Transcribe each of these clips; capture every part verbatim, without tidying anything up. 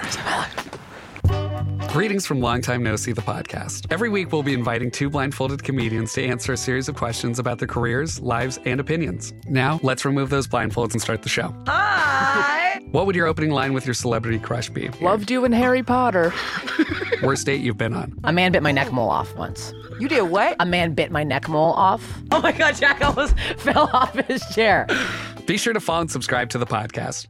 stories of my life. Greetings from Long Time No See, the podcast. Every week, we'll be inviting two blindfolded comedians to answer a series of questions about their careers, lives, and opinions. Now, let's remove those blindfolds and start the show. Hi! What would your opening line with your celebrity crush be? Loved you in Harry Potter. Worst date you've been on? A man bit my neck mole off once. You did what? A man bit my neck mole off. Oh my God, Jack almost fell off his chair. Be sure to follow and subscribe to the podcast.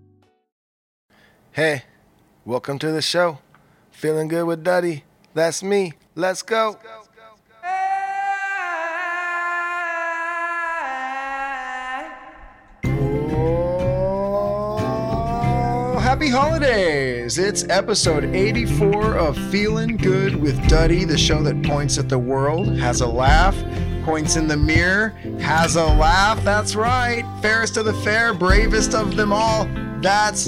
Hey, welcome to the show. Feeling good with Duddy. That's me. Let's go. Oh, happy holidays. It's episode eighty-four of Feeling Good with Duddy, the show that points at the world, has a laugh, points in the mirror, has a laugh. That's right. Fairest of the fair, bravest of them all. That's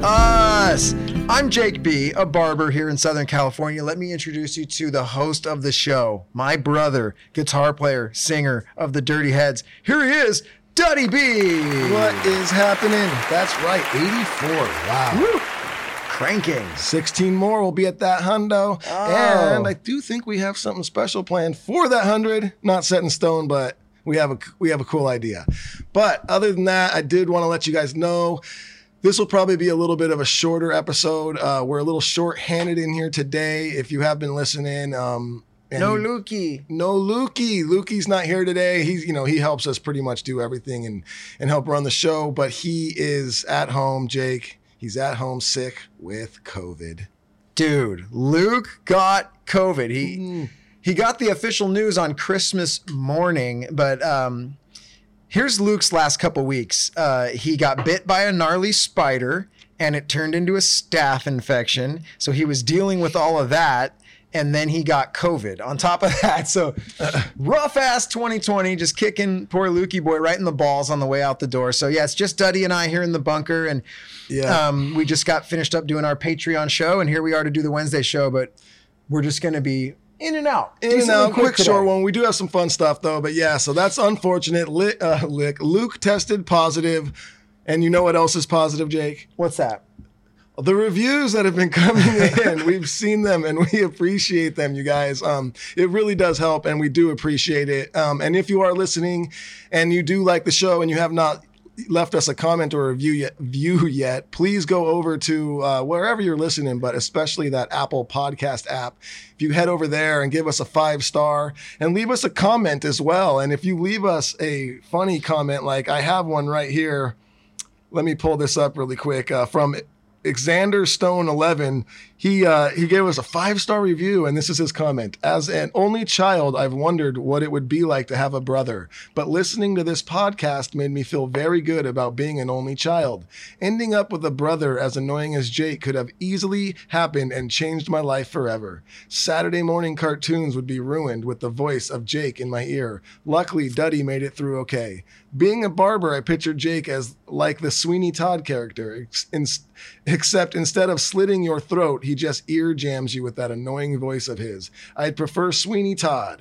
us. I'm Jake B., a barber here in Southern California. Let me introduce you to the host of the show, my brother, guitar player, singer of the Dirty Heads. Here he is, Duddy B. What is happening? That's right, eighty-four. Wow. Woo. Cranking. sixteen more will be at that hundo. Oh. And I do think we have something special planned for that hundred. Not set in stone, but we have a we have a cool idea. But other than that, I did want to let you guys know this will probably be a little bit of a shorter episode. Uh, we're a little short-handed in here today. If you have been listening, um, and No you- Lukey. No Lukey. Lukey's not here today. He's, you know, he helps us pretty much do everything and and help run the show. But he is at home, Jake. He's at home sick with COVID. Dude, Luke got COVID. He Mm. he got the official news on Christmas morning, but um, here's Luke's last couple weeks. Uh, he got bit by a gnarly spider, and it turned into a staph infection. So he was dealing with all of that, and then he got COVID on top of that. So rough ass twenty twenty, just kicking poor Lukey boy right in the balls on the way out the door. So yeah, it's just Duddy and I here in the bunker, and Yeah. um, we just got finished up doing our Patreon show, and here we are to do the Wednesday show, but we're just going to be in and out. In and Decently out, quick, today. short one. We do have some fun stuff though, but yeah, so that's unfortunate. Lick, uh, lick. Luke tested positive, and you know what else is positive, Jake? What's that? The reviews that have been coming in, we've seen them and we appreciate them, you guys. Um, it really does help, and we do appreciate it. Um, and if you are listening and you do like the show and you have not left us a comment or a review yet, view yet, please go over to uh, wherever you're listening, but especially that Apple Podcast app. If you head over there and give us a five star and leave us a comment as well. And if you leave us a funny comment, like I have one right here, let me pull this up really quick uh, from Xander Stone eleven. He uh, he gave us a five-star review, and this is his comment. As an only child, I've wondered what it would be like to have a brother, but listening to this podcast made me feel very good about being an only child. Ending up with a brother as annoying as Jake could have easily happened and changed my life forever. Saturday morning cartoons would be ruined with the voice of Jake in my ear. Luckily, Duddy made it through okay. Being a barber, I pictured Jake as like the Sweeney Todd character, ex- in- except instead of slitting your throat, he just ear jams you with that annoying voice of his. I'd prefer Sweeney Todd.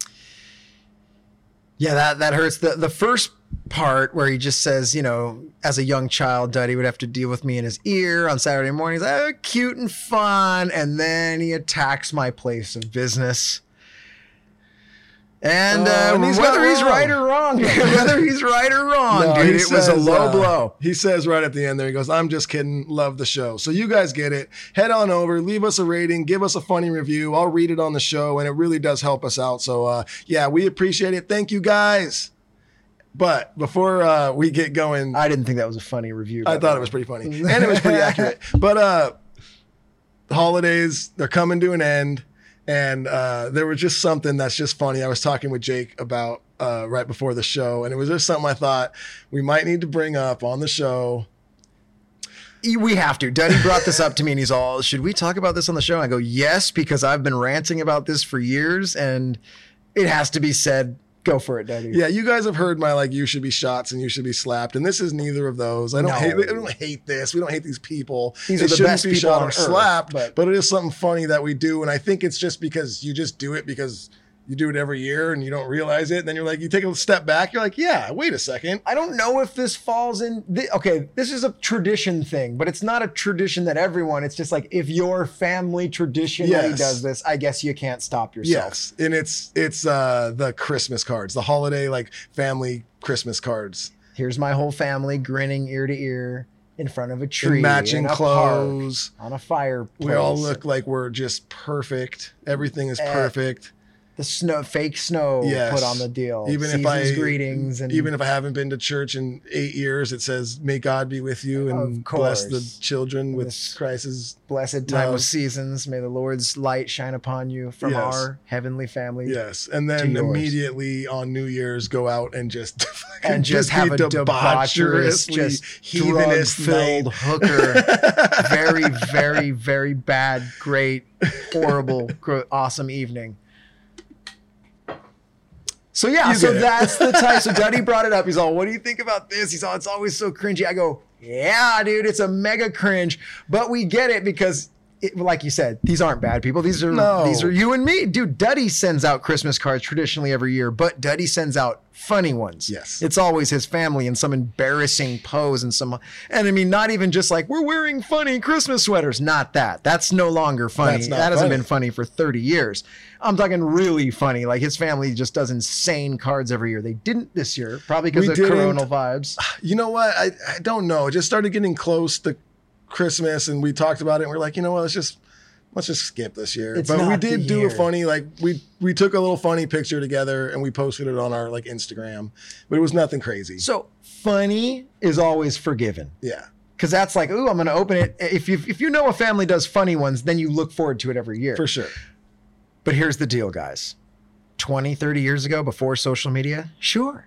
Yeah, that, that hurts. The, the first part where he just says, you know, as a young child, Duddy would have to deal with me in his ear on Saturday mornings. Oh, cute and fun. And then he attacks my place of business. And, uh, Uh, and he's whether not he's wrong. right or wrong, whether he's right or wrong, No, dude, he it was a says, low uh, blow. He says right at the end there, he goes, I'm just kidding. Love the show. So you guys get it. Head on over, leave us a rating, give us a funny review. I'll read it on the show, and it really does help us out. So uh, yeah, we appreciate it. Thank you guys. But before uh, we get going, I didn't think that was a funny review. I thought it was pretty funny, and it was pretty accurate. But uh, the holidays, they're coming to an end. And uh, there was just something that's just funny. I was talking with Jake about uh, right before the show, and it was just something I thought we might need to bring up on the show. We have to. Duddy brought this up to me and he's all, should we talk about this on the show? I go, yes, because I've been ranting about this for years and it has to be said. Go for it, Duddy. Yeah, you guys have heard my like you should be shots and you should be slapped, and this is neither of those. I don't No. hate I don't hate this. We don't hate these people. These They are the shouldn't best be people shot on or earth, slapped, but- but it is something funny that we do, and I think it's just because you just do it because you do it every year and you don't realize it. And then you're like, you take a step back. You're like, yeah, wait a second. I don't know if this falls in. The, okay, this is a tradition thing, but it's not a tradition that everyone. It's just like if your family traditionally Yes. does this, I guess you can't stop yourself. Yes. And it's, it's uh, the Christmas cards, the holiday, like family Christmas cards. Here's my whole family grinning ear to ear in front of a tree, And matching in a clothes. park, on a fireplace. We all look like we're just perfect. Everything is Eh, perfect. The snow, fake snow Yes. put on the deal. Even Season's if I greetings and even if I haven't been to church in eight years, it says, "May God be with you and Of bless the course. children with This- Christ's." blessed time love. of seasons, may the Lord's light shine upon you from Yes. our heavenly family. Yes, and then yours. immediately on New Year's, go out and just And just have be a debaucherous, debaucherously just heathenist drug-filled night. hooker. very, very, very bad, great, horrible, gro- awesome evening. So yeah, You so get it. that's the type. So Duddy brought it up. He's all, "What do you think about this?" He's all, "It's always so cringy." I go, "Yeah, dude, it's a mega cringe," but we get it because, it, like you said, these aren't bad people. These are No. these are you and me, dude. Duddy sends out Christmas cards traditionally every year, but Duddy sends out funny ones. Yes. It's always his family in some embarrassing pose and some, and I mean, not even just like we're wearing funny Christmas sweaters. Not that. That's no longer funny. That's not That hasn't funny. been funny for thirty years. I'm talking really funny. Like his family just does insane cards every year. They didn't this year, probably because We of didn't. Corona vibes. You know what? I, I don't know. It just started getting close to Christmas, and we talked about it. And we're like, you know what? Let's just let's just skip this year. It's but we not the did do year. a funny, like we we took a little funny picture together and we posted it on our like Instagram, but it was nothing crazy. So funny is always forgiven. Yeah. Because that's like, ooh, I'm going to open it. If you if you know a family does funny ones, then you look forward to it every year. For sure. But here's the deal, guys. twenty, thirty years ago, before social media, sure.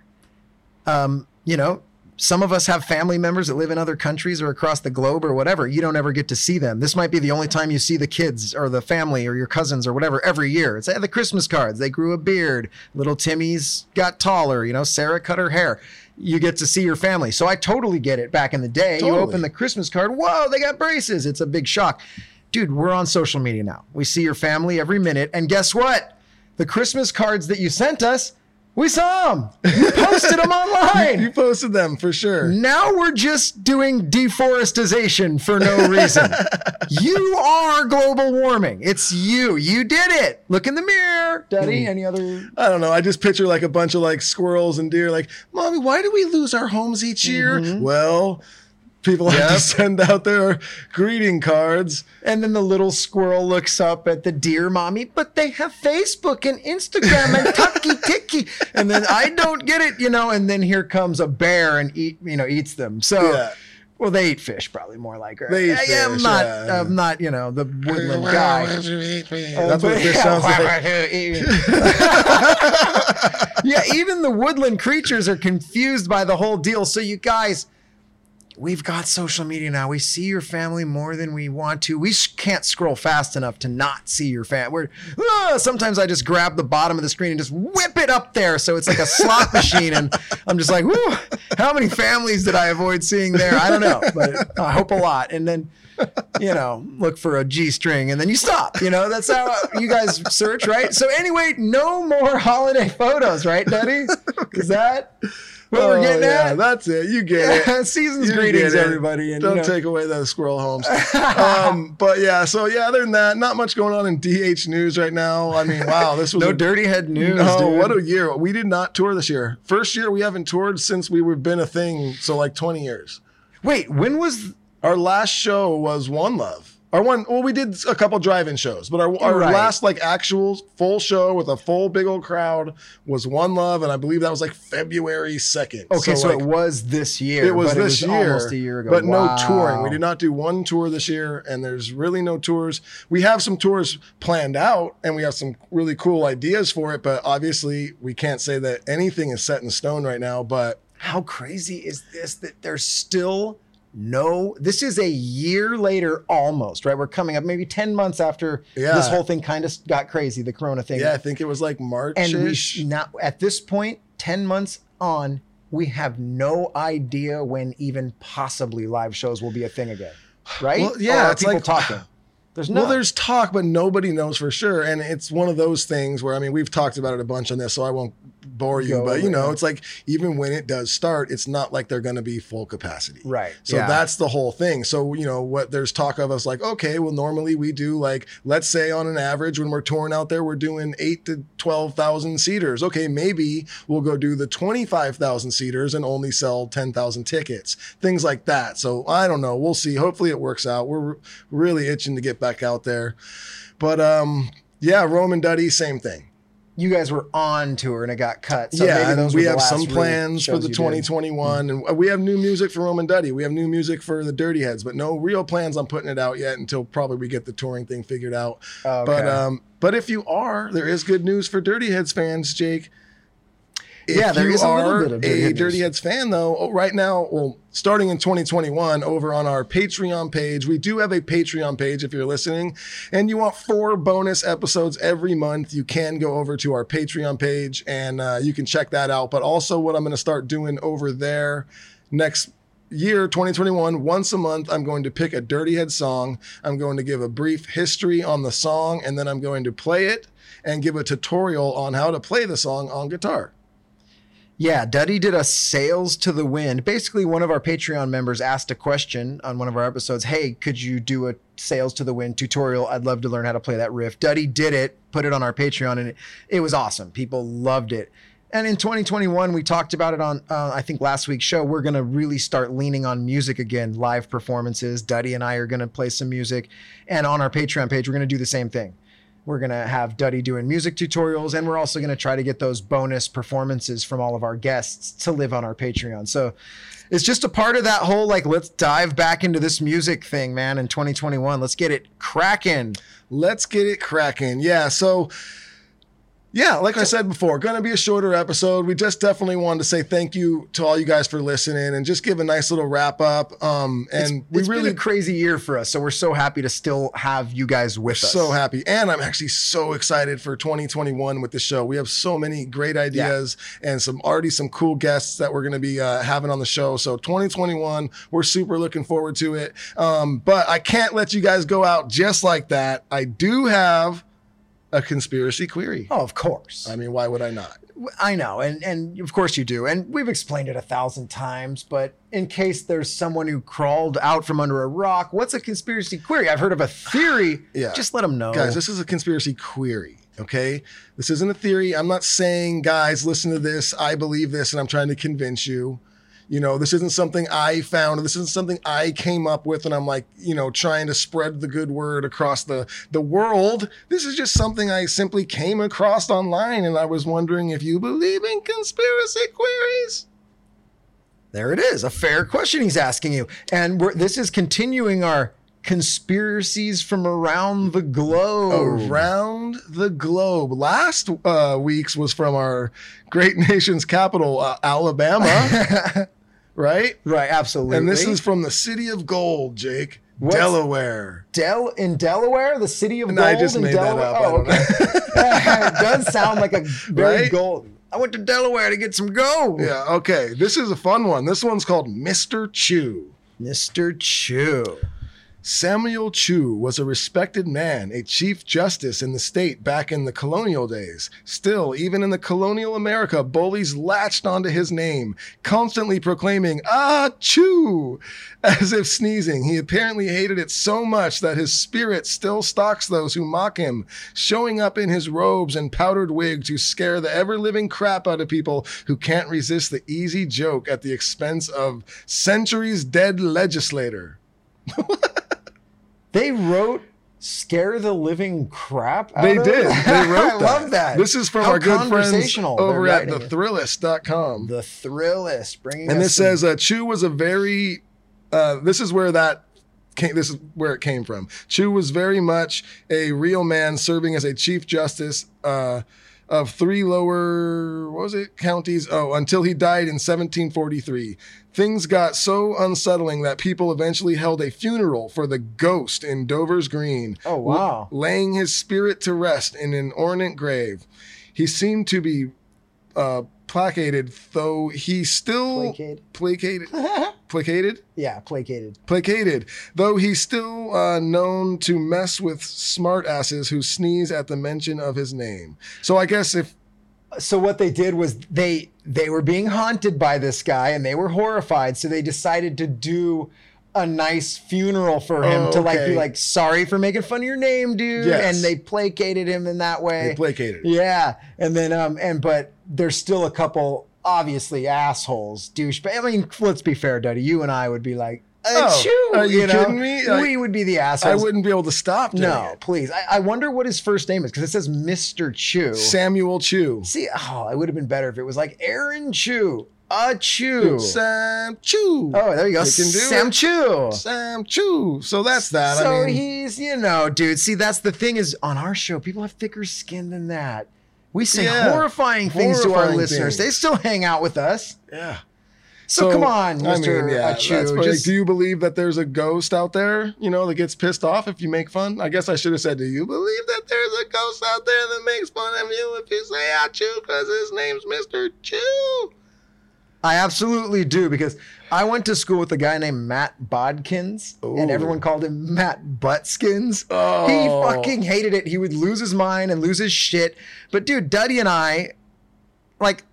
Um, you know, some of us have family members that live in other countries or across the globe or whatever. You don't ever get to see them. This might be the only time you see the kids or the family or your cousins or whatever every year. It's hey, the Christmas cards. They grew a beard. Little Timmy's got taller. You know, Sarah cut her hair. You get to see your family. So I totally get it. Back in the day, you Totally. open the Christmas card. Whoa, they got braces. It's a big shock. Dude, we're on social media now. We see your family every minute. And guess what? The Christmas cards that you sent us, we saw them. You posted them online. You posted them for sure. Now we're just doing deforestation for no reason. You are global warming. It's you. You did it. Look in the mirror. Daddy, any other? I don't know. I just picture like a bunch of like squirrels and deer like, "Mommy, why do we lose our homes each year?" Mm-hmm. Well, people have to Yep. send out their greeting cards. And then the little squirrel looks up at the deer mommy, but they have Facebook and Instagram and Tucky Ticky. And then I don't get it, you know, and then here comes a bear and eat, you know, eats them. So, Yeah. well, they eat fish probably more like her. They eat I am fish, not, yeah. I'm not, you know, the woodland guy. That's what this sounds like. Yeah, even the woodland creatures are confused by the whole deal. So you guys, we've got social media now. We see your family more than we want to. We s- can't scroll fast enough to not see your family. We're, ah, sometimes I just grab the bottom of the screen and just whip it up there. So it's like a slot machine. And I'm just like, whoo, how many families did I avoid seeing there? I don't know, but I hope a lot. And then, you know, look for a G string and then you stop. You know, that's how you guys search, right? So anyway, no more holiday photos, right, Daddy? Is that what we're Oh, getting yeah, at? that's it. You get it. Season's You greetings, get it. everybody. And, Don't you know, take away those squirrel homes. um, but yeah, so yeah, other than that, not much going on in D H news right now. I mean, wow, this was no a, dirty head news, No, dude. what a year. We did not tour this year. First year we haven't toured since we were been a thing, so like twenty years. Wait, when was... Our last show was One Love. Our one, well, we did a couple drive-in shows, but our, our Right. last like actual full show with a full big old crowd was One Love, and I believe that was like February second. Okay, so, like, it was this year. it was but this it was year, almost a year ago. but Wow. no touring. We did not do one tour this year, and there's really no tours. We have some tours planned out, and we have some really cool ideas for it, but obviously we can't say that anything is set in stone right now. But How crazy is this that there's still no... This is a year later almost, right? We're coming up maybe ten months after Yeah. this whole thing kind of got crazy, the Corona thing. yeah, I think it was like March. And we sh- now at this point, ten months on, we have no idea when even possibly live shows will be a thing again, right? Well, yeah, Or are it's people like- talking. There's no. Well, there's talk, but nobody knows for sure. And it's one of those things where, I mean, we've talked about it a bunch on this, so I won't bore you. Go but, you know, over. it's like even when it does start, it's not like they're going to be full capacity. Right. So Yeah. that's the whole thing. So, you know, what there's talk of us like, okay, well, normally we do like, let's say on an average when we're touring out there, we're doing eight to twelve thousand seaters. Okay, maybe we'll go do the twenty-five thousand seaters and only sell ten thousand tickets, things like that. So I don't know. We'll see. Hopefully it works out. We're really itching to get back out there. But um, yeah, Rome and Duddy, same thing. You guys were on tour and it got cut. So yeah, maybe and those we were the have last some real plans for shows the you twenty did. twenty-one, and we have new music for Roman Duddy. We have new music for the Dirty Heads, but no real plans on putting it out yet until probably we get the touring thing figured out. Okay. But um, but if you are, there is good news for Dirty Heads fans, Jake. If Yeah, there you is a little are bit of Dirty a Head Dirty news. Heads fan, though, oh, right now, well, starting in twenty twenty-one, over on our Patreon page, we do have a Patreon page if you're listening, and you want four bonus episodes every month, you can go over to our Patreon page, and uh, you can check that out. But also what I'm going to start doing over there next year, twenty twenty-one, once a month, I'm going to pick a Dirty Head song. I'm going to give a brief history on the song, and then I'm going to play it and give a tutorial on how to play the song on guitar. Yeah, Duddy did a Sails to the Wind. Basically, one of our Patreon members asked a question on one of our episodes. Hey, could you do a Sails to the Wind tutorial? I'd love to learn how to play that riff. Duddy did it, put it on our Patreon, and it, it was awesome. People loved it. And in twenty twenty-one, we talked about it on, uh, I think, last week's show. We're going to really start leaning on music again, live performances. Duddy and I are going to play some music. And on our Patreon page, we're going to do the same thing. We're going to have Duddy doing music tutorials, and we're also going to try to get those bonus performances from all of our guests to live on our Patreon. So it's just a part of that whole, like, let's dive back into this music thing, man, in twenty twenty-one. Let's get it cracking. Let's get it cracking. Yeah. So, yeah, like I said before, going to be a shorter episode. We just definitely wanted to say thank you to all you guys for listening and just give a nice little wrap up. Um, and It's, we it's really been a crazy year for us, so we're so happy to still have you guys with us. so happy. And I'm actually so excited for twenty twenty-one with the show. We have so many great ideas and some already some cool guests that we're going to be uh, having on the show. So twenty twenty-one, we're super looking forward to it. Um, but I can't let you guys go out just like that. I do have a conspiracy query. Oh, of course. I mean, why would I not? I know, and and of course you do, and we've explained it a thousand times. But in case there's someone who crawled out from under a rock, what's a conspiracy query? I've heard of a theory. Yeah. Just let them know, Guys, this is a conspiracy query, okay? This isn't a theory. I'm not saying, guys, listen to this. I believe this, and I'm trying to convince you. You know, this isn't something I found. This isn't something I came up with, and I'm like, you know, trying to spread the good word across the, the world. This is just something I simply came across online, and I was wondering if you believe in conspiracy queries. There it is, a fair question he's asking you, and we're, this is continuing our conspiracies from around the globe. Around the globe. Last uh, week's was from our great nation's capital, uh, Alabama, right? Right, absolutely. And this is from the city of gold, Jake. What's- Delaware. Del in Delaware, the city of No, gold. I just in made that Delaware? up. I Oh, don't okay. It does sound like a very Right? gold. I went to Delaware to get some gold. Yeah, okay. This is a fun one. This one's called Mister Chew. Mister Chew. Samuel Chew was a respected man, a chief justice in the state back in the colonial days. Still, even in the colonial America, bullies latched onto his name, constantly proclaiming, "Ah, Chew," as if sneezing. He apparently hated it so much that his spirit still stalks those who mock him, showing up in his robes and powdered wig to scare the ever-living crap out of people who can't resist the easy joke at the expense of centuries-dead legislator. They wrote "scare the living crap" out They of did. it? They wrote I that. love that. This is from How our good friends conversational over they're at the writing it. thrillist dot com. The Thrillist, bringing And us this some- says uh, Chew was a very, uh, this is where that came, this is where it came from. Chew was very much a real man serving as a chief justice uh, of three lower, what was it, counties? Oh, until he died in seventeen forty-three. Things got so unsettling that people eventually held a funeral for the ghost in Dover's Green. Oh, wow. l- laying his spirit to rest in an ornate grave. He seemed to be uh, placated, though he still Placated. placated, Placated? Yeah, placated. Placated. Though he's still uh, known to mess with smart asses who sneeze at the mention of his name. So I guess if So what they did was they they were being haunted by this guy and they were horrified. So they decided to do a nice funeral for him Oh, to like be okay. like, sorry for making fun of your name, dude. Yes. And they placated him in that way. they placated. Yeah. And then um and but there's still a couple obviously assholes, douche. But I mean, let's be fair, Duddy. You and I would be like, Oh, achoo, are you know? kidding me? I- We would be the I assholes. wouldn't be able to stop doing No, it. please. I, I wonder what his first name is because it says Mister Chew. Samuel Chew. See, oh, it would have been better if it was like Aaron Chew, a Chew. Sam Chew. Oh, there you go, You can do Sam it. Chew. Sam Chew. So that's that. So I mean, he's, you know, dude. See, that's the thing is on our show, people have thicker skin than that. We say Yeah. horrifying things to our Horrifying listeners. things. They still hang out with us. yeah. So, come on, I Mister mean, yeah, Achu. that's funny. Just, Do you believe that there's a ghost out there, you know, that gets pissed off if you make fun? I guess I should have said, do you believe that there's a ghost out there that makes fun of you if you say Achu because his name's Mister Chew? I absolutely do because I went to school with a guy named Matt Bodkins and Ooh. everyone called him Matt Buttskins. Oh. He fucking hated it. He would lose his mind and lose his shit. But dude, Duddy and I, like,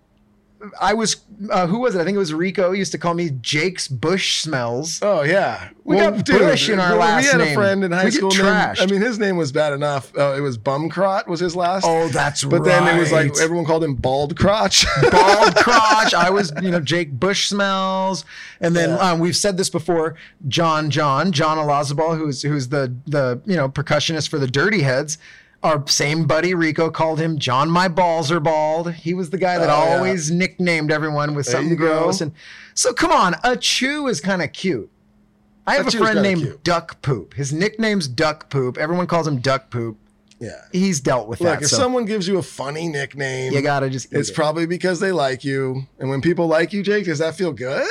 I was, uh, who was it? I think it was Rico. He used to call me Jake's Bush Smells. Oh, yeah. We got Bush in our well, last We had name. a friend in high We get school named, trashed. I mean, his name was bad enough. Uh, it was Bumcrot was his last. Oh, that's But right. then it was like, everyone called him Bald Crotch. Bald Crotch. I was, you know, Jake Bush Smells. And then Yeah. um, we've said this before, John John, John Olazabal, who's who's the the you know percussionist for the Dirty Heads. Our same buddy Rico called him John My Balls Are Bald. He was the guy that Oh, yeah. always nicknamed everyone with There something you go. gross. And so come on, a chew is kind of cute. I have Achu's a friend kinda named cute. Duck Poop. His nickname's Duck Poop. Everyone calls him Duck Poop. Yeah. He's dealt with Look, that. if So someone gives you a funny nickname, you gotta just eat it's it. probably because they like you. And when people like you, Jake, does that feel good?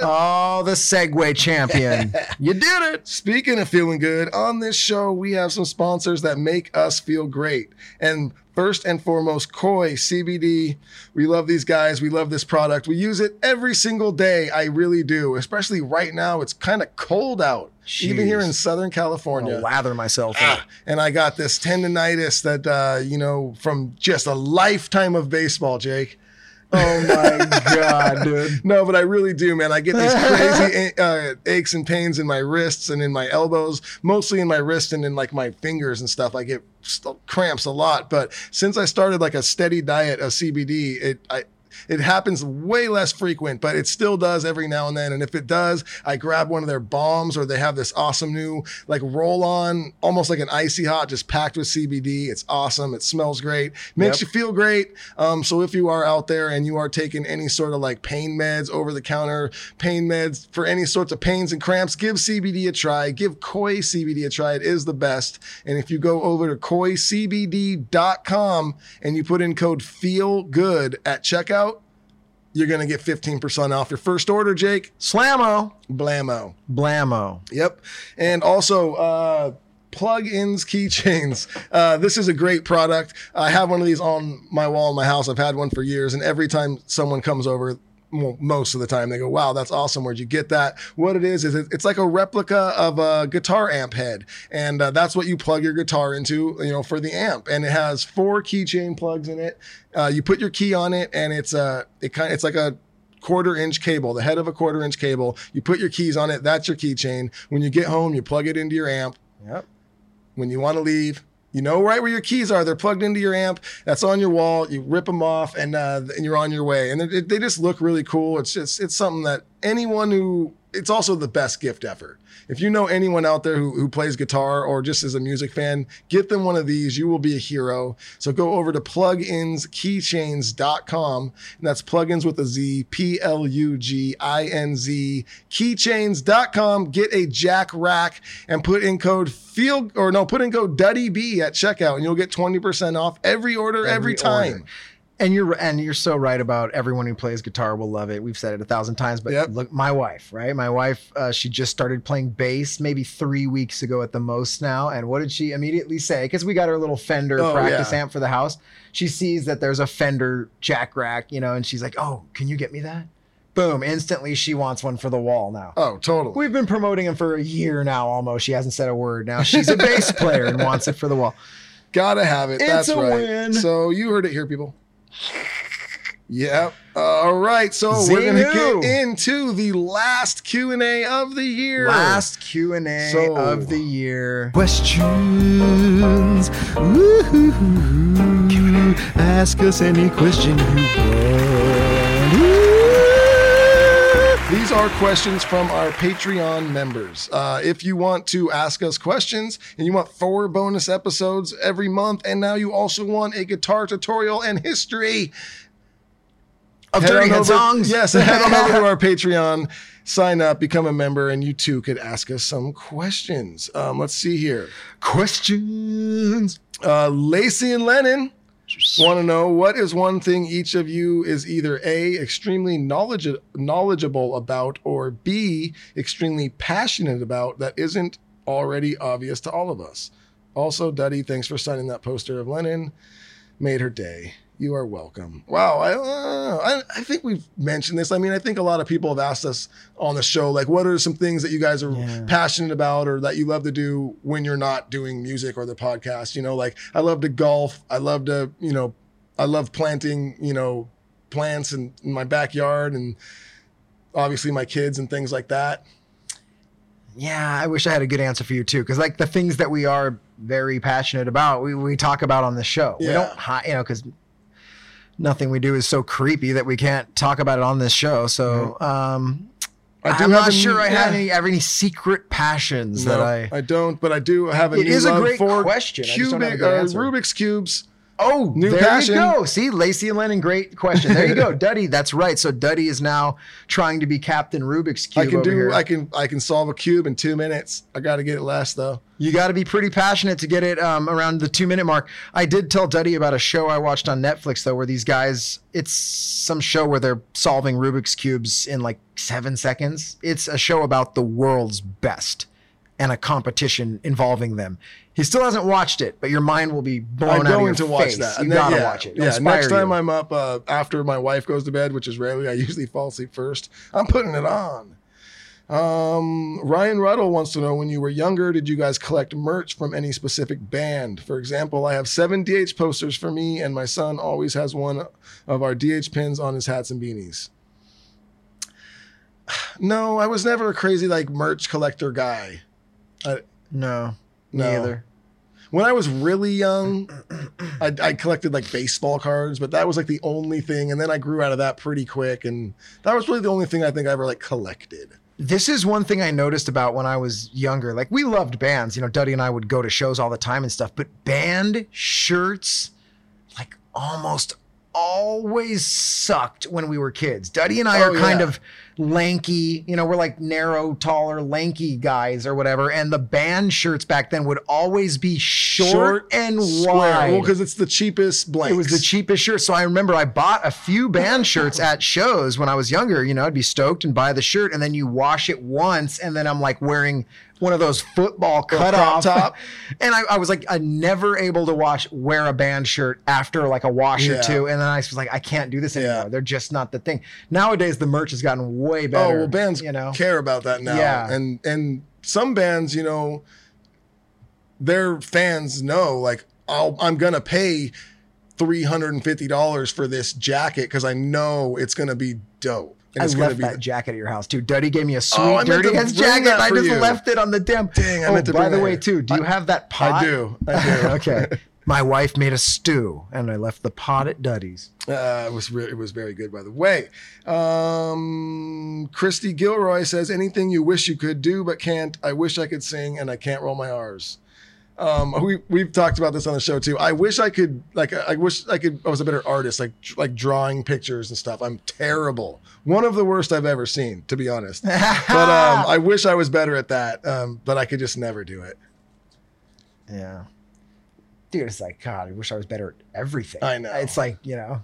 Oh, the Segway champion. You did it. Speaking of feeling good, on this show, we have some sponsors that make us feel great. And first and foremost, Koi C B D. We love these guys. We love this product. We use it every single day. I really do, especially right now. It's kind of cold out, even here Jeez. in Southern California. I'll lather myself Ah, up. and I got this tendonitis that, uh, you know, from just a lifetime of baseball, Jake. Oh my God, dude. No, but I really do, man. I get these crazy uh, aches and pains in my wrists and in my elbows, mostly in my wrist and in like my fingers and stuff. I get still cramps a lot. But since I started like a steady diet of C B D, it I it happens way less frequent, but it still does every now and then. And if it does, I grab one of their bombs, or they have this awesome new like roll on, almost like an icy hot, just packed with C B D. It's awesome. It smells great, makes Yep. you feel great. Um, so if you are out there and you are taking any sort of like pain meds, over the counter pain meds for any sorts of pains and cramps, give C B D a try. Give Koi C B D a try. It is the best. And if you go over to koi c b d dot com and you put in code FEELGOOD at checkout, you're going to get fifteen percent off your first order, Jake. Slammo. Blammo. Blammo. Yep. And also, uh, plug-ins keychains. Uh, this is a great product. I have one of these on my wall in my house. I've had one for years. And every time someone comes over, well, most of the time, they go, wow, that's awesome. Where'd you get that? What it is, is it, it's like a replica of a guitar amp head. And uh, that's what you plug your guitar into, you know, for the amp. And it has four keychain plugs in it. Uh, you put your key on it, and it's a, it kind, it's like a quarter inch cable, the head of a quarter inch cable. You put your keys on it. That's your keychain. When you get home, you plug it into your amp. Yep. When you want to leave, you know right where your keys are. They're plugged into your amp. That's on your wall. You rip them off, and uh, and you're on your way. And it, they just look really cool. It's just it's something that anyone who it's also the best gift ever. If you know anyone out there who, who plays guitar or just is a music fan, get them one of these. You will be a hero. So go over to plug ins keychains dot com, and that's plugins with a Z, P L U G I N Z, keychains dot com. Get a jack rack and put in code feel or no, put in code DuddyB at checkout, and you'll get twenty percent off every order, every, Every time. order. And you're and you're so right about everyone who plays guitar will love it. We've said it a thousand times, but Yep. look, my wife, right? My wife, uh, she just started playing bass maybe three weeks ago at the most now. And what did she immediately say? Because we got her little Fender Oh, practice yeah. amp for the house. She sees that there's a Fender jack rack, you know, and she's like, "Oh, can you get me that? boom, instantly she wants one for the wall now. Oh, totally. We've been promoting him for a year now almost. She hasn't said a word. Now she's a bass player and wants it for the wall. Gotta have it. It's That's a right. win. So you heard it here, people. Yep. All right. So Zing we're gonna who? get into the last Q and A of the year. Last Q and A So- of the year. Questions. Woo-hoo-hoo. Ask us any question you want. These are questions from our Patreon members. Uh, if you want to ask us questions and you want four bonus episodes every month, and now you also want a guitar tutorial and history Of head Dirty on Head over- Songs. Yes, head on over to our Patreon, sign up, become a member, and you too could ask us some questions. Um, let's see here. Questions. Uh, Lacey and Lennon want to know, what is one thing each of you is either A, extremely knowledge- knowledgeable about, or B, extremely passionate about that isn't already obvious to all of us? Also, Duddy, thanks for signing that poster of Lennon. Made her day. You are welcome. Wow, I, uh, I I think we've mentioned this. I mean, I think a lot of people have asked us on the show, like, what are some things that you guys are Yeah. passionate about or that you love to do when you're not doing music or the podcast? You know, like, I love to golf. I love to, you know, I love planting, you know, plants in, in my backyard, and obviously my kids and things like that. Yeah, I wish I had a good answer for you too, because like the things that we are very passionate about, we, we talk about on the show. We Yeah. don't, hi- you know, because nothing we do is so creepy that we can't talk about it on this show. So um, I do I'm have not a- sure I have yeah. any have any secret passions No, that I. I don't, but I do have a It new is a love great for question. I just don't have a cubic, good uh, answer. Rubik's cubes. Oh, New there passion. you go. See, Lacey and Lennon, great question. There you go, Duddy. That's right. So Duddy is now trying to be Captain Rubik's Cube. I can over do. here. I can. I can solve a cube in two minutes. I got to get it less though. You got to be pretty passionate to get it um, around the two minute mark. I did tell Duddy about a show I watched on Netflix though, where these guys, it's some show where they're solving Rubik's cubes in like seven seconds. It's a show about the world's best and a competition involving them. He still hasn't watched it, but your mind will be blown I'm out of going your to watch face. that. You And then- gotta yeah, watch it. It'll Yeah. inspire Next time you. I'm up uh, after my wife goes to bed, which is rarely. I usually fall asleep first. I'm putting it on. Um, Ryan Ruddle wants to know, when you were younger, did you guys collect merch from any specific band? For example, I have seven D H posters for me, and my son always has one of our D H pins on his hats and beanies. No, I was never a crazy like merch collector guy. I, No, No. neither. When I was really young, I, I collected like baseball cards, but that was like the only thing. And then I grew out of that pretty quick, and that was really the only thing I think I ever like collected. This is one thing I noticed about when I was younger. Like, we loved bands. You know, Duddy and I would go to shows all the time and stuff, but band shirts, like, almost always sucked when we were kids. Duddy and I Oh, are kind yeah. of lanky, you know, we're like narrow, taller, lanky guys or whatever. And the band shirts back then would always be short, and square. wide. Well, because it's the cheapest blanks. It was the cheapest shirt. So I remember I bought a few band shirts at shows when I was younger. You know, I'd be stoked and buy the shirt, and then you wash it once, and then I'm like wearing one of those football crop cutoff top. And I, I was like, I'm never able to wash wear a band shirt after like a wash Yeah. or two. And then I was like, I can't do this anymore. Yeah. They're just not the thing. Nowadays, the merch has gotten way better. Oh, well, bands you know. care about that now. Yeah. And and some bands, you know, their fans know, like, I'll, I'm going to pay three hundred fifty dollars for this jacket because I know it's going to be dope. And I it's gonna left be that jacket at your house too. Duddy gave me a sweet Oh, I meant Dirty to Heads bring jacket. that I for just you. left it on the damn. Dang, I oh, meant to by bring the that way, here. too, do you I- have that pot? I do. I do. Okay. My wife made a stew, and I left the pot at Duddy's. Uh, it was re- it was very good, by the way. Um, Christy Gilroy says, anything you wish you could do but can't. I wish I could sing, and I can't roll my R's. Um, we we've talked about this on the show too. I wish I could like I wish I could I was a better artist, like like drawing pictures and stuff. I'm terrible. One of the worst I've ever seen, to be honest. But um, I wish I was better at that. Um, but I could just never do it. Yeah. Dude, it's like, God, I wish I was better at everything. I know. It's like, you know,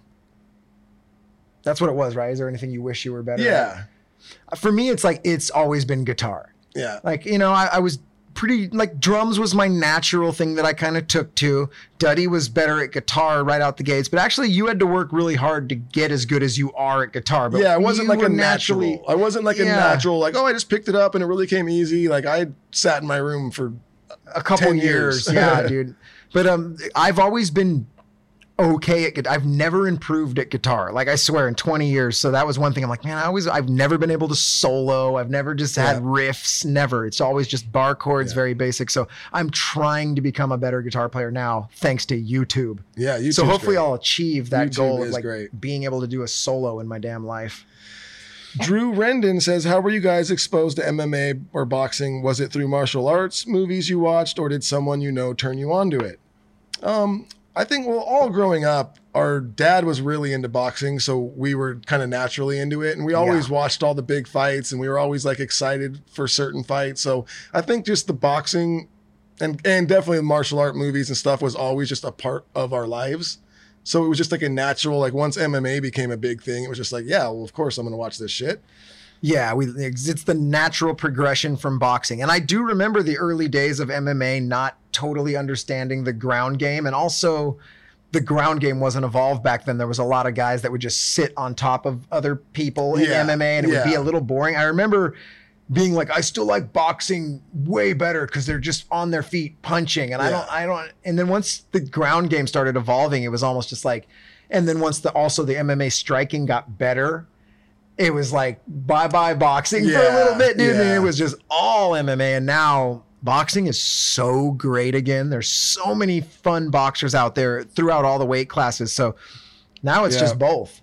that's what it was, right? Is there anything you wish you were better Yeah, at? For me, it's like, it's always been guitar. yeah. Like, you know, I, I was pretty, like drums was my natural thing that I kind of took to. Duddy was better at guitar right out the gates, but actually you had to work really hard to get as good as you are at guitar. But yeah, it wasn't you like were a naturally, natural. I wasn't like a Yeah. natural, like, oh, I just picked it up and it really came easy. Like I sat in my room for a couple ten years. years. Yeah, dude. But um, I've always been okay at guitar. I've never improved at guitar. Like I swear in twenty years. So that was one thing I'm like, man, I always, I've never been able to solo. I've never just had Yeah. riffs. Never. It's always just bar chords, Yeah. very basic. So I'm trying to become a better guitar player now, thanks to YouTube. yeah. YouTube's so hopefully great. I'll achieve that YouTube goal of is like great. being able to do a solo in my damn life. Drew Rendon says, how were you guys exposed to M M A or boxing? Was it through martial arts movies you watched, or did someone you know turn you on to it? Um, I think, well, all growing up, our dad was really into boxing, so we were kind of naturally into it. And we always Yeah. watched all the big fights, and we were always like excited for certain fights. So I think just the boxing and, and definitely the martial art movies and stuff was always just a part of our lives. So it was just like a natural, like once M M A became a big thing, it was just like, yeah, well, of course I'm going to watch this shit. Yeah, we, it's the natural progression from boxing. And I do remember the early days of M M A not totally understanding the ground game. And also the ground game wasn't evolved back then. There was a lot of guys that would just sit on top of other people in Yeah, M M A, and it would be yeah. a little boring. I remember being like, I still like boxing way better because they're just on their feet punching. And I Yeah. don't, I don't, and then once the ground game started evolving, it was almost just like, and then once the, also the M M A striking got better, it was like bye-bye boxing for a Yeah, little bit, dude. yeah. And it was just all M M A. And now boxing is so great again. There's so many fun boxers out there throughout all the weight classes. So now it's Yeah. just both.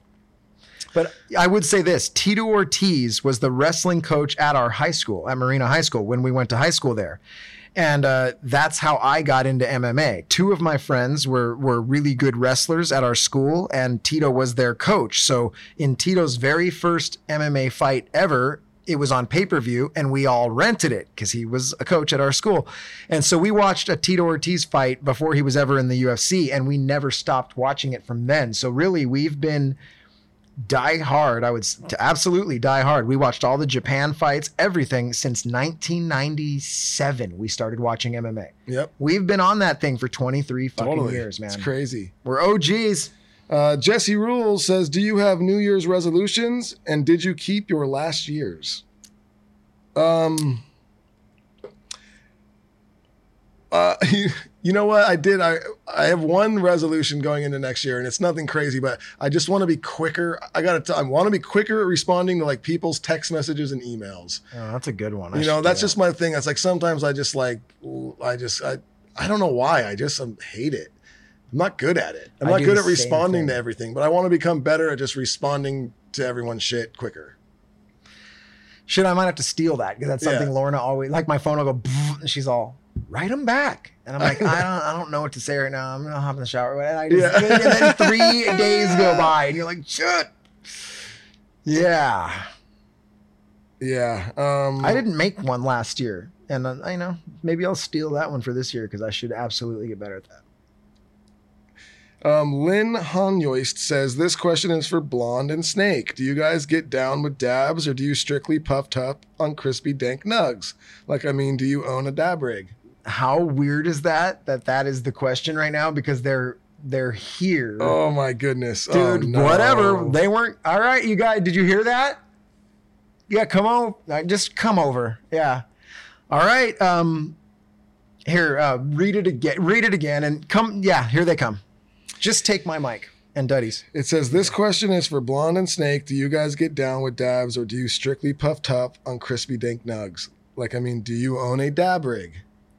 But I would say this, Tito Ortiz was the wrestling coach at our high school, at Marina High School, when we went to high school there. And uh, that's how I got into M M A. Two of my friends were were really good wrestlers at our school, and Tito was their coach. So in Tito's very first M M A fight ever, it was on pay-per-view, and we all rented it because he was a coach at our school. And so we watched a Tito Ortiz fight before he was ever in the U F C, and we never stopped watching it from then. So really, we've been die hard. I would s- to absolutely die hard. We watched all the Japan fights, everything since nineteen ninety-seven. We started watching M M A. Yep. We've been on that thing for twenty-three fucking Totally. years, man. It's crazy. We're O Gs. Uh, Jesse Rules says, do you have New Year's resolutions, and did you keep your last year's? Um, uh, you, you know what I did? I, I have one resolution going into next year, and it's nothing crazy, but I just want to be quicker. I got to tell, I want to be quicker at responding to like people's text messages and emails. Oh, that's a good one. I You know, should that's do just my thing. It's like, sometimes I just like, I just, I, I don't know why. I just um, hate it. I'm not good at it. I'm I not do good the at same responding thing. to everything, but I want to become better at just responding to everyone's shit quicker. that. Shit, I might have to steal that because that's something Yeah. Lorna always, like my phone will go, "Pfft," and she's all, write them back. And I'm like, I don't, I don't know what to say right now. I'm gonna hop in the shower. And I just, Yeah. and then three days go by, and you're like, shit. Yeah. Yeah. Um, I didn't make one last year, and uh, I know maybe I'll steal that one for this year because I should absolutely get better at that. Um, Lynn Hanyoist says, this question is for Blonde and Snake. Do you guys get down with dabs, or do you strictly puffed up on crispy dank nugs? Like, I mean, do you own a dab rig? How weird is that? That that is the question right now because they're they're here, Oh my goodness. dude. Oh, no. Whatever. They weren't all right. You guys, did you hear that? Yeah, come on. Uh, Just come over. Yeah. All right. Um, here, uh, read it again. Read it again, and come. Yeah, here they come. Just take my mic and Duddy's. It says, this question is for Blonde and Snake. Do you guys get down with dabs, or do you strictly puffed up on crispy dank nugs? Like, I mean, do you own a dab rig?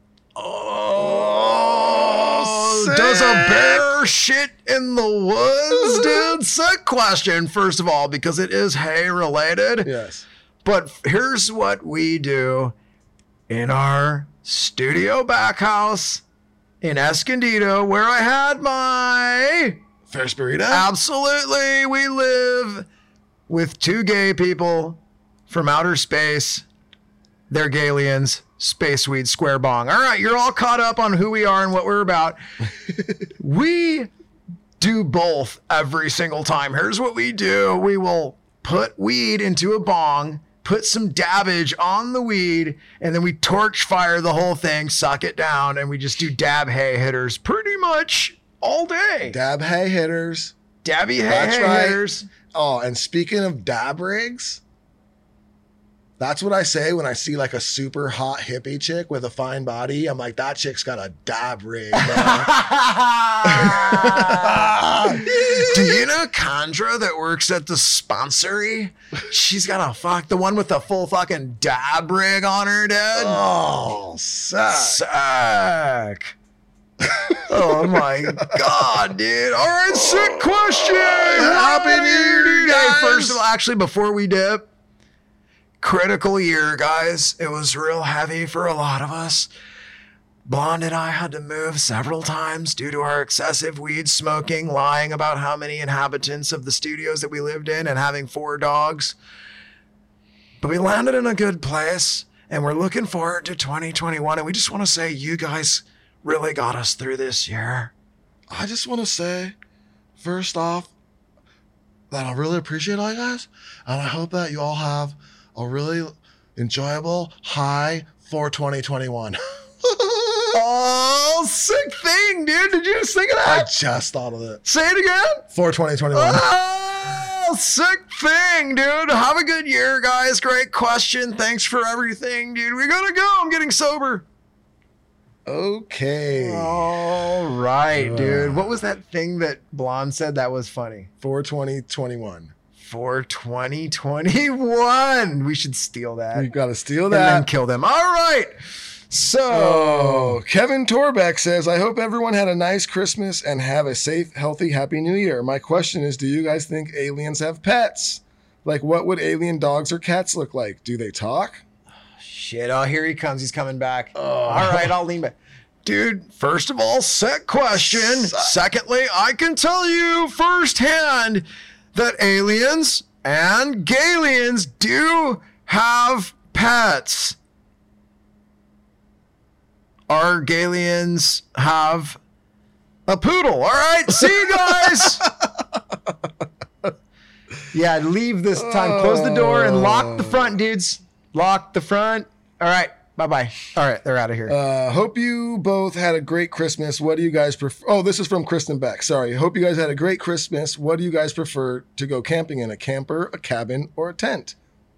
Oh, does a bear shit in the woods, dude? Sick question, first of all, because it is hay related. Yes. But here's what we do in our studio back house in Escondido, where I had my. Ferris burrito? Absolutely, we live with two gay people from outer space. They're Galians, space weed, square bong. All right, you're all caught up on who we are and what we're about. We do both every single time. Here's what we do. We will put weed into a bong, put some dabbage on the weed, and then we torch fire the whole thing, suck it down, and we just do dab hay hitters pretty much all day. Dab hay hitters. Dabby hay, That's hay right. hitters. Oh, and speaking of dab rigs, that's what I say when I see like a super hot hippie chick with a fine body. I'm like, that chick's got a dab rig, bro. Do you know Chandra that works at the sponsory? She's got a fuck, the one with the full fucking dab rig on her, dude. Oh, suck. Suck. Oh my God, dude. All right, sick question. Happy New Year, Hey, guys. first of all, actually, before we dip, critical year, guys. It was real heavy for a lot of us. Blonde and I had to move several times due to our excessive weed smoking, lying about how many inhabitants of the studios that we lived in, and having four dogs. But we landed in a good place, and we're looking forward to twenty twenty-one. And we just want to say you guys really got us through this year. I just want to say, first off, that I really appreciate all you guys. And I hope that you all have a really enjoyable high for twenty twenty-one. Oh, sick thing, dude. Did you just think of I that? just thought of it. Say it again. For twenty twenty-one. Oh, sick thing, dude. Have a good year, guys. Great question. Thanks for everything, dude. We gotta go. I'm getting sober. Okay. All right, dude. What was that thing that Blonde said that was funny? For twenty twenty-one. For twenty twenty-one. We should steal that. We got to steal and then that. kill them. All right. So, Oh, Kevin Torbeck says, I hope everyone had a nice Christmas and have a safe, healthy, happy new year. My question is, do you guys think aliens have pets? Like, what would alien dogs or cats look like? Do they talk? shit. Oh, here he comes. He's coming back. Oh. All right, I'll lean back. Dude, first of all, sick question. Secondly, I can tell you firsthand that aliens and Galians do have pets. Our Galians have a poodle. All right, see you guys. Yeah, leave this time. Close the door and lock the front, dudes. Lock the front. All right, bye-bye. All right, they're out of here. Uh, hope you both had a great Christmas. What do you guys prefer? Oh, this is from Kristen Beck. Sorry. Hope you guys had a great Christmas. What do you guys prefer to go camping in? A camper, a cabin, or a tent?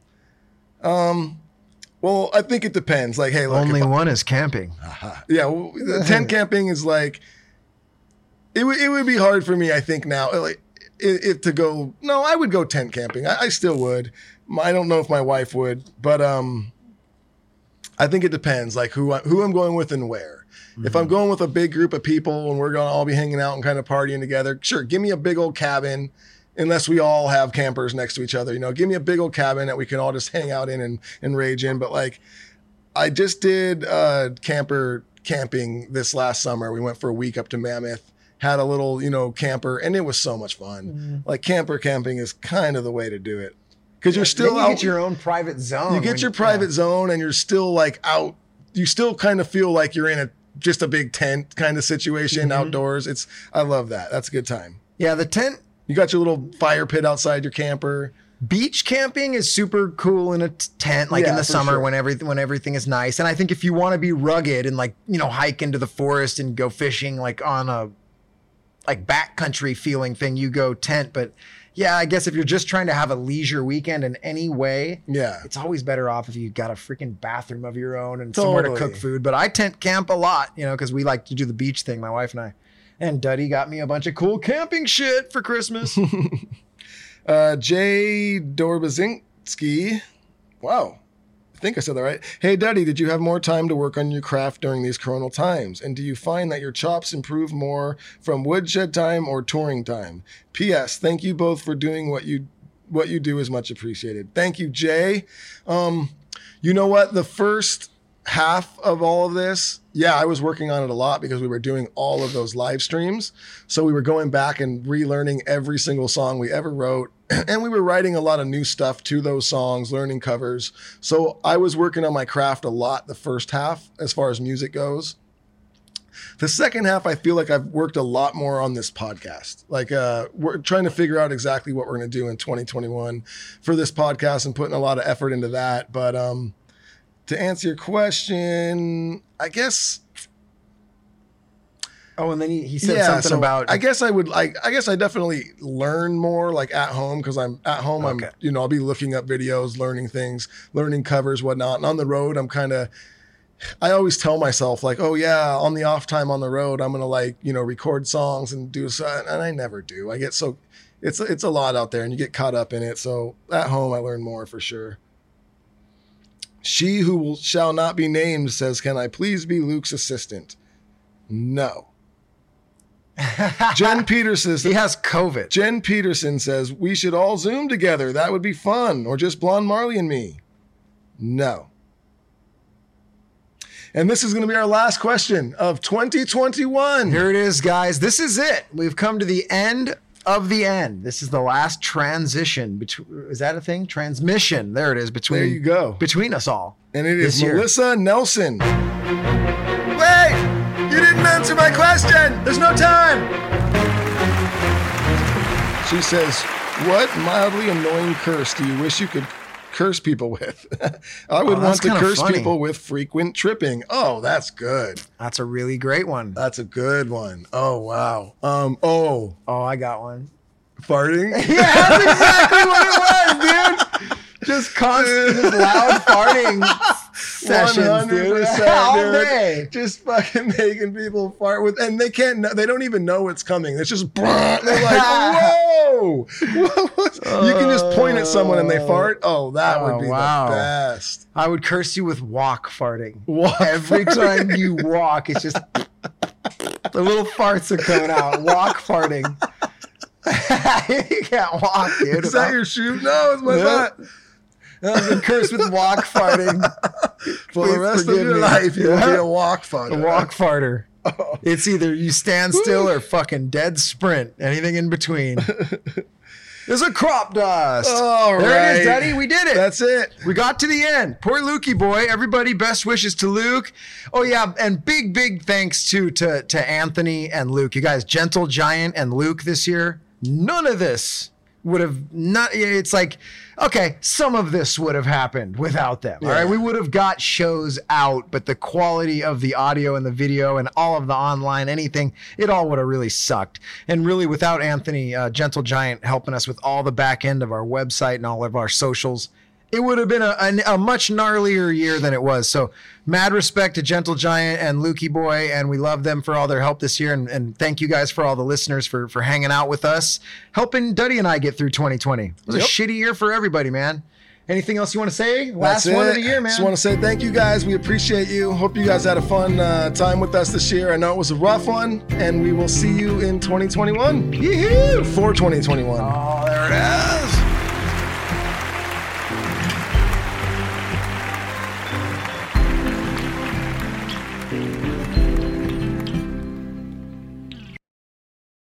Um, well, I think it depends. Like, hey, look, Only if I- one is camping. yeah, well, the tent camping is like, it would it would be hard for me, I think now, like, if, if to go. No, I would go tent camping. I, I still would. I don't know if my wife would, but um, I think it depends, like who I, who I'm going with and where. Mm-hmm. If I'm going with a big group of people and we're gonna all be hanging out and kind of partying together, sure, give me a big old cabin. Unless we all have campers next to each other, you know, give me a big old cabin that we can all just hang out in and, and rage in. But like, I just did uh, camper camping this last summer. We went for a week up to Mammoth, had a little, you know, camper, and it was so much fun. Mm-hmm. Like camper camping is kind of the way to do it. Because you're still then you out. get your own private zone. You get when- your private yeah. zone and you're still like out. You still kind of feel like you're in a just a big tent kind of situation Mm-hmm. outdoors. It's I love that. That's a good time. Yeah, the tent. You got your little fire pit outside your camper. Beach camping is super cool in a t- tent, like Yeah, in the for summer sure. when everything when everything is nice. And I think if you want to be rugged and like, you know, hike into the forest and go fishing like on a like backcountry feeling thing, you go tent. But yeah, I guess if you're just trying to have a leisure weekend in any way, Yeah. it's always better off if you got a freaking bathroom of your own and somewhere to Totally. cook food. But I tent camp a lot, you know, because we like to do the beach thing, my wife and I. And Duddy got me a bunch of cool camping shit for Christmas. Uh, Jay Dorbazinski. Wow. I think I said that right. Hey, Duddy, did you have more time to work on your craft during these coronal times? And do you find that your chops improve more from woodshed time or touring time? P S. Thank you both for doing what you what you do is much appreciated. Thank you, Jay. Um, you know what? The first half of all of this, yeah, I was working on it a lot because we were doing all of those live streams. So we were going back and relearning every single song we ever wrote. And we were writing a lot of new stuff to those songs, learning covers. So I was working on my craft a lot the first half as far as music goes. The second half, I feel like I've worked a lot more on this podcast. Like uh, we're trying to figure out exactly what we're going to do in twenty twenty-one for this podcast and putting a lot of effort into that. But um, to answer your question, I guess... Oh, and then he, he said yeah, something so about... I guess I would like, I guess I definitely learn more like at home because I'm at home. Okay. I'm, you know, I'll be looking up videos, learning things, learning covers, whatnot. And on the road, I'm kind of, I always tell myself like, oh yeah, on the off time on the road, I'm going to like, you know, record songs and do so. And I never do. I get so, it's, it's a lot out there and you get caught up in it. So at home, I learn more for sure. She who will, shall not be named says, can I please be Luke's assistant? No. Jen Peterson. He has COVID. Jen Peterson says, we should all Zoom together. That would be fun. Or just Blonde Marley and me. No. And this is going to be our last question of twenty twenty-one. Here it is, guys. This is it. We've come to the end of the end. This is the last transition. Between, is that a thing? Transmission. There it is. Between, There you go. Between us all. And it is this year. Melissa Nelson. Wait! You didn't answer my question. There's no time. She says, what mildly annoying curse do you wish you could curse people with? I would Oh, want that's to kinda curse funny. people with frequent tripping. Oh, that's good. That's a really great one. That's a good one. Oh, wow. Um. Oh, Oh, I got one. farting? Yeah, that's exactly what it was, dude. Just constant, just loud farting sessions, dude. one hundred percent, All dude. day. Just fucking making people fart with, and they can't, know- they don't even know it's coming. It's just, they're like, whoa. What was- you can just point at someone and they fart. Oh, that Oh, would be wow. the best. I would curse you with walk farting. Walk Every time you walk, it's just the little farts are coming out. Walk farting. You can't walk, dude. Is that your shoe? No, it's my Yeah. butt. That was a curse with walk farting. For the Please rest of forgive your me. life, you will Yeah. be a walk farter. A walk farter. It's either you stand still or fucking dead sprint. Anything in between. There's a crop dust. All there it is, right. Daddy. We did it. That's it. We got to the end. Poor Lukey boy. Everybody, best wishes to Luke. Oh yeah, and big, big thanks to to to Anthony and Luke. You guys, Gentle Giant and Luke this year. None of this would have not. It's like, okay, some of this would have happened without them. All Yeah. right, we would have got shows out, but the quality of the audio and the video and all of the online anything, it all would have really sucked. And really, without Anthony, uh, Gentle Giant, helping us with all the back end of our website and all of our socials, it would have been a, a, a much gnarlier year than it was. So mad respect to Gentle Giant and Lukey Boy, and we love them for all their help this year. And, and thank you guys for all the listeners for, for hanging out with us, helping Duddy and I get through twenty twenty. It was Yep. a shitty year for everybody, man. Anything else you want to say? Last That's one it. of the year, man. Just want to say thank you guys. We appreciate you. Hope you guys had a fun uh, time with us this year. I know it was a rough one, and we will see you in twenty twenty-one. Yee-hoo! For twenty twenty-one. Oh, there it is.